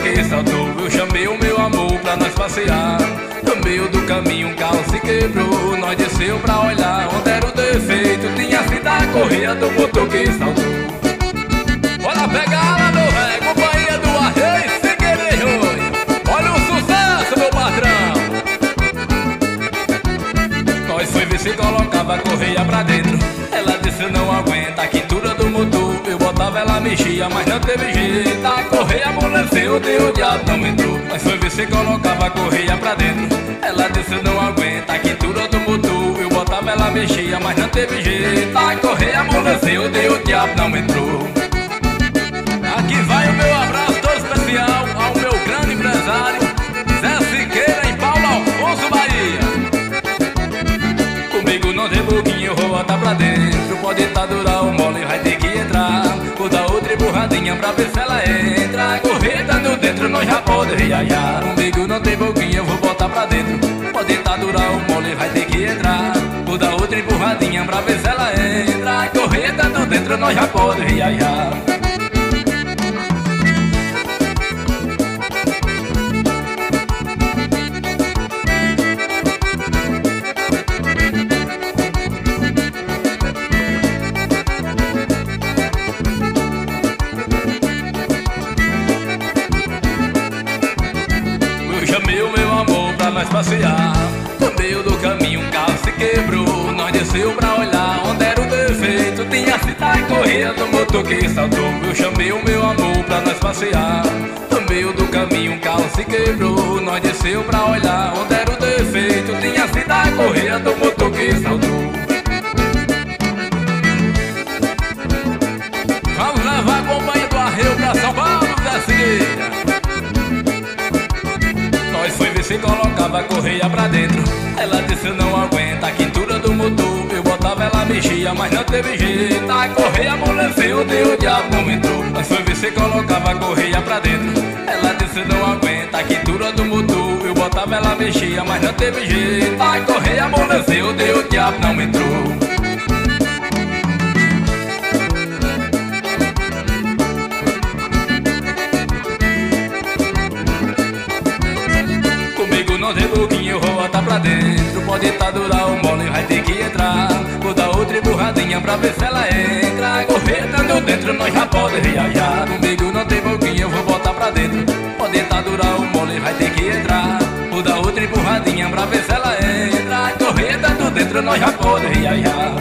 que saltou. Eu chamei o meu amor pra nós passear. No meio do caminho um carro se quebrou. Nós desceu pra olhar onde era o defeito. Tinha sido a correia do motor que saltou. Olha a pegada, meu velho, companhia do Arreio sem querer, oi. Olha o sucesso, meu patrão. Nós foi ver se colocava a correia pra dentro. Ela disse não aguenta a quintura do motor. Eu botava, ela mexia, mas não teve jeito. A correia amoleceu, deu o diabo, não entrou. Nós foi ver se colocava a correia pra dentro. Ela disse não aguenta a quintura do motor. Eu botava, ela mexia, mas não teve jeito. A correia amoleceu, deu o diabo, não entrou. Aqui vai o meu abraço todo especial ao meu grande empresário Zé Siqueira em Paulo Afonso, Bahia. Comigo não tem boquinha, eu vou botar pra dentro. Pode tá durar o mole, vai ter que entrar. Vou dar outra empurradinha pra ver se ela entra. Correndo dentro, nós já pode viajar. Comigo não tem boquinha, eu vou botar pra dentro. Pode tá durar o mole, vai ter que entrar. Vou dar outra empurradinha pra ver se ela entra. Correndo dentro, nós já pode viajar. Chamei o meu amor pra nós passear. No meio do caminho um carro se quebrou. Nós desceu pra olhar onde era o defeito. Tinha sido a correia do motor que saltou. Eu chamei o meu amor pra nós passear. No meio do caminho um carro se quebrou. Nós desceu pra olhar onde era o defeito. Tinha sido a correia do motor que saltou. Vamos levar a companhia do Arreio pra São Paulo, Zé Siqueira. Nós foi ver se colocava a correia pra dentro. Ela disse não aguenta a quintura do motor. Eu botava, ela mexia, mas não teve jeito. A correia amoleceu, deu o diabo, não entrou. Nós foi ver se colocava a correia pra dentro. Ela disse não aguenta a quintura do motor. Eu botava, ela mexia, mas não teve jeito. A correia amoleceu, deu o diabo, não entrou. Não tem boquinha, eu vou botar pra dentro. Pode tá durar o mole, vai ter que entrar. Vou dar outra empurradinha pra ver se ela entra. Correndo dentro, nós já pode viajar. Comigo não tem boquinha, eu vou botar pra dentro. Pode tá durar o mole, vai ter que entrar. Vou dar outra empurradinha pra ver se ela entra. Correndo dentro, nós já pode viajar.